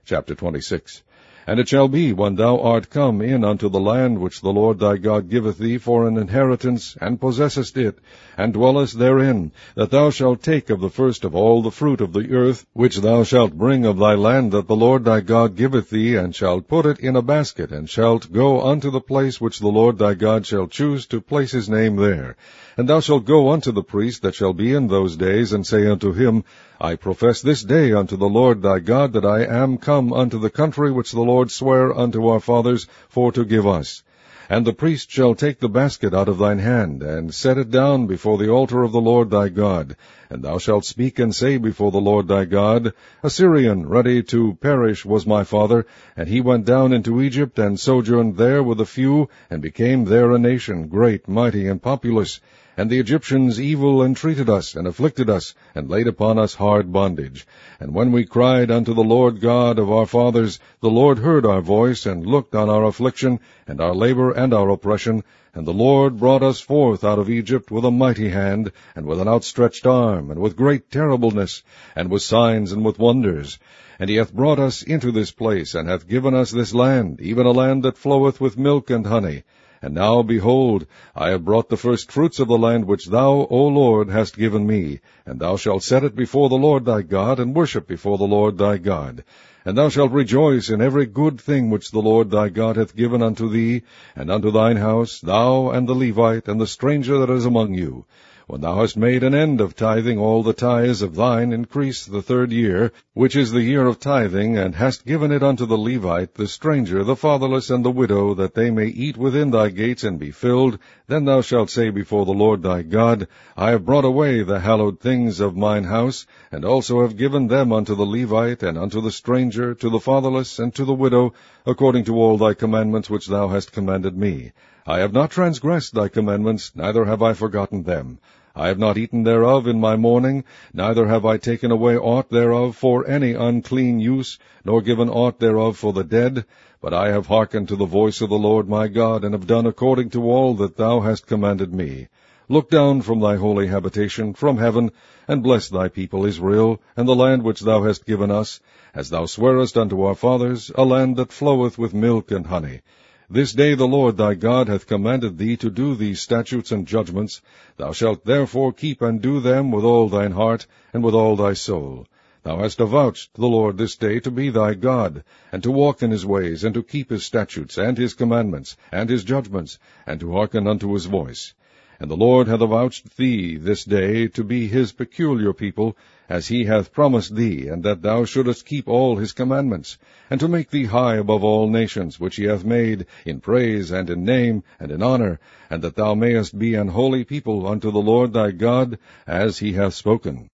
Chapter 26. And it shall be, when thou art come in unto the land which the Lord thy God giveth thee for an inheritance, and possessest it, and dwellest therein, that thou shalt take of the first of all the fruit of the earth, which thou shalt bring of thy land that the Lord thy God giveth thee, and shalt put it in a basket, and shalt go unto the place which the Lord thy God shall choose to place his name there. And thou shalt go unto the priest that shall be in those days, and say unto him, I profess this day unto the Lord thy God that I am come unto the country which the Lord sware unto our fathers for to give us. And the priest shall take the basket out of thine hand, and set it down before the altar of the Lord thy God. And thou shalt speak and say before the Lord thy God, A Syrian ready to perish was my father, and he went down into Egypt, and sojourned there with a few, and became there a nation, great, mighty, and populous. And the Egyptians evil entreated us, and afflicted us, and laid upon us hard bondage. And when we cried unto the Lord God of our fathers, the Lord heard our voice, and looked on our affliction, and our labor, and our oppression. And the Lord brought us forth out of Egypt with a mighty hand, and with an outstretched arm, and with great terribleness, and with signs and with wonders. And he hath brought us into this place, and hath given us this land, even a land that floweth with milk and honey. And now, behold, I have brought the first fruits of the land which thou, O Lord, hast given me, and thou shalt set it before the Lord thy God, and worship before the Lord thy God. And thou shalt rejoice in every good thing which the Lord thy God hath given unto thee, and unto thine house, thou and the Levite, and the stranger that is among you. When thou hast made an end of tithing all the tithes of thine increase the 3rd year, which is the year of tithing, and hast given it unto the Levite, the stranger, the fatherless, and the widow, that they may eat within thy gates and be filled, then thou shalt say before the Lord thy God, I have brought away the hallowed things of mine house, and also have given them unto the Levite, and unto the stranger, to the fatherless, and to the widow, according to all thy commandments which thou hast commanded me. I have not transgressed thy commandments, neither have I forgotten them. I have not eaten thereof in my mourning, neither have I taken away aught thereof for any unclean use, nor given aught thereof for the dead, but I have hearkened to the voice of the Lord my God, and have done according to all that thou hast commanded me. Look down from thy holy habitation, from heaven, and bless thy people Israel, and the land which thou hast given us, as thou swarest unto our fathers, a land that floweth with milk and honey. This day the Lord thy God hath commanded thee to do these statutes and judgments. Thou shalt therefore keep and do them with all thine heart, and with all thy soul. Thou hast avouched the Lord this day to be thy God, and to walk in his ways, and to keep his statutes, and his commandments, and his judgments, and to hearken unto his voice. And the Lord hath avouched thee this day to be his peculiar people, as he hath promised thee, and that thou shouldest keep all his commandments, and to make thee high above all nations, which he hath made, in praise, and in name, and in honor, and that thou mayest be an holy people unto the Lord thy God, as he hath spoken.